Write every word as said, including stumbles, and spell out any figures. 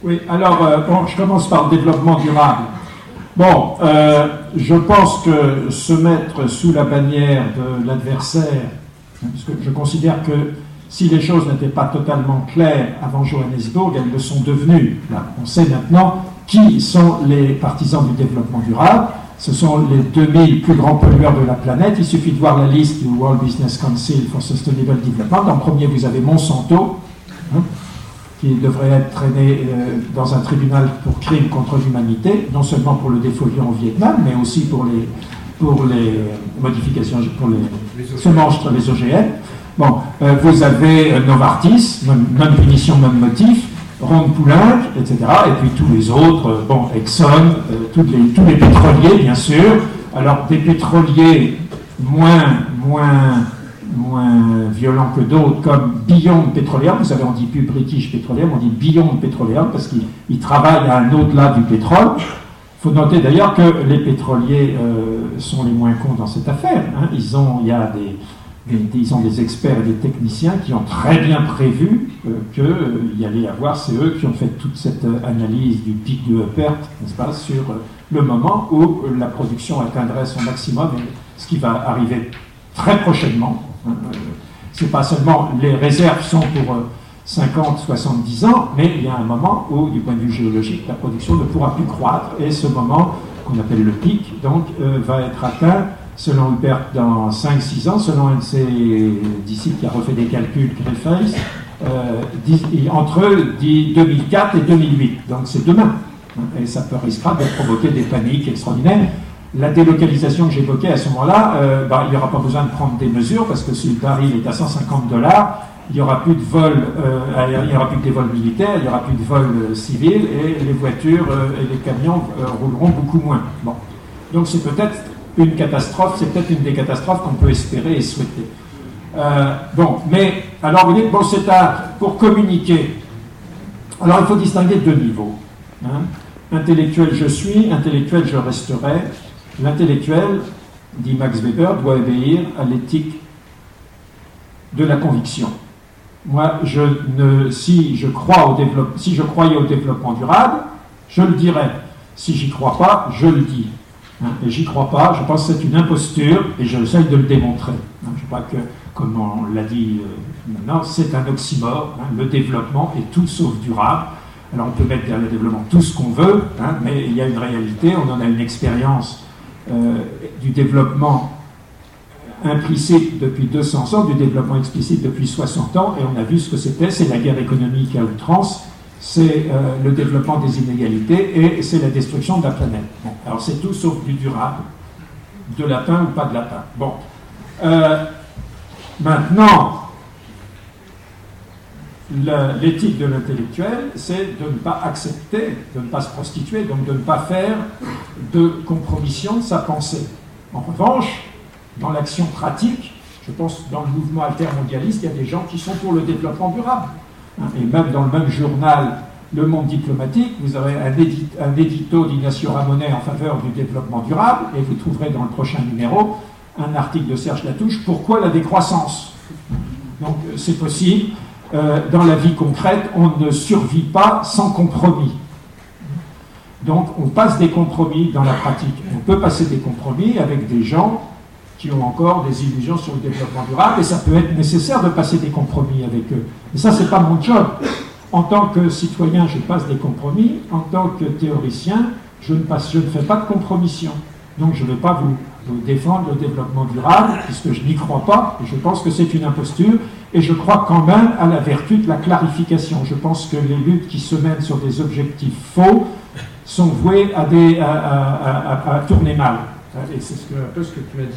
Oui, alors, euh, bon, je commence par le développement durable. Bon, euh, je pense que se mettre sous la bannière de l'adversaire, parce que je considère que si les choses n'étaient pas totalement claires avant Johannesburg, elles le sont devenues. Là, on sait maintenant qui sont les partisans du développement durable. Ce sont les deux mille plus grands pollueurs de la planète. Il suffit de voir la liste du World Business Council for Sustainable Development. En premier, vous avez Monsanto, hein, qui devrait être traîné euh, dans un tribunal pour crime contre l'humanité, non seulement pour le défoliant au Vietnam, mais aussi pour les, pour les modifications, pour les, les semences, les O G M. Bon, euh, vous avez euh, Novartis, même punition, même motif, Ronde Poulenc, et cetera. Et puis tous les autres, euh, bon, Exxon, euh, tous, les, tous les pétroliers, bien sûr. Alors, des pétroliers moins, moins, moins violents que d'autres, comme Beyond Petroleum. Vous savez, on dit plus British Petroleum, on dit Beyond Petroleum, parce qu'ils travaillent à un au-delà du pétrole. Il faut noter d'ailleurs que les pétroliers euh, sont les moins cons dans cette affaire. Hein. Ils ont, il y a des... Ils ont des experts et des techniciens qui ont très bien prévu euh, qu'il euh, y allait y avoir, c'est eux qui ont fait toute cette euh, analyse du pic de Huppert, n'est-ce pas, sur euh, le moment où euh, la production atteindrait son maximum, et ce qui va arriver très prochainement. Hein, euh, c'est pas seulement les réserves sont pour euh, cinquante, soixante-dix ans, mais il y a un moment où, du point de vue géologique, la production ne pourra plus croître, et ce moment, qu'on appelle le pic, donc, euh, va être atteint selon Huppert, dans cinq six ans, selon un de ses disciples qui a refait des calculs, Greyface, euh, entre deux mille quatre et deux mille huit. Donc c'est demain. Et ça peut risquera de provoquer des paniques extraordinaires. La délocalisation que j'évoquais à ce moment-là, euh, bah, il n'y aura pas besoin de prendre des mesures, parce que si le baril est à cent cinquante dollars, il n'y aura plus de vols, euh, il n'y aura plus que des vols militaires, il n'y aura plus de vols euh, civils, et les voitures euh, et les camions euh, rouleront beaucoup moins. Bon. Donc c'est peut-être une catastrophe, c'est peut-être une des catastrophes qu'on peut espérer et souhaiter. Euh, bon, mais, alors vous dites, bon, c'est à, pour communiquer. Alors il faut distinguer deux niveaux. Hein. Intellectuel je suis, intellectuel je resterai. L'intellectuel, dit Max Weber, doit obéir à l'éthique de la conviction. Moi, je ne, si, je crois au développe, si je croyais au développement durable, je le dirais. Si j'y crois pas, je le dis. Et j'y crois pas, je pense que c'est une imposture et j'essaye de le démontrer. Je crois que, comme on l'a dit maintenant, c'est un oxymore. Hein, le développement est tout sauf durable. Alors on peut mettre derrière le développement tout ce qu'on veut, hein, mais il y a une réalité, on en a une expérience euh, du développement implicite depuis deux cents ans, du développement explicite depuis soixante ans, et on a vu ce que c'était, c'est la guerre économique à outrance, c'est euh, le développement des inégalités et c'est la destruction de la planète. Bon, alors c'est tout sauf du durable, de lapin ou pas de lapin. Bon, euh, maintenant, le, l'éthique de l'intellectuel, c'est de ne pas accepter, de ne pas se prostituer, donc de ne pas faire de compromission de sa pensée. En revanche, dans l'action pratique, je pense que dans le mouvement altermondialiste, il y a des gens qui sont pour le développement durable. Et même dans le même journal, Le Monde diplomatique, vous aurez un, édit, un édito d'Ignacio Ramonet en faveur du développement durable, et vous trouverez dans le prochain numéro un article de Serge Latouche, Pourquoi la décroissance ? Donc c'est possible. Euh, dans la vie concrète, on ne survit pas sans compromis. Donc on passe des compromis dans la pratique. On peut passer des compromis avec des gens qui ont encore des illusions sur le développement durable, et ça peut être nécessaire de passer des compromis avec eux. Mais ça, c'est pas mon job. En tant que citoyen, je passe des compromis. En tant que théoricien, je ne, passe, je ne fais pas de compromission. Donc je ne vais pas vous, vous défendre le développement durable, puisque je n'y crois pas, et je pense que c'est une imposture, et je crois quand même à la vertu de la clarification. Je pense que les luttes qui se mènent sur des objectifs faux sont vouées à, des, à, à, à, à tourner mal. Et c'est ce que, un peu ce que tu as dit.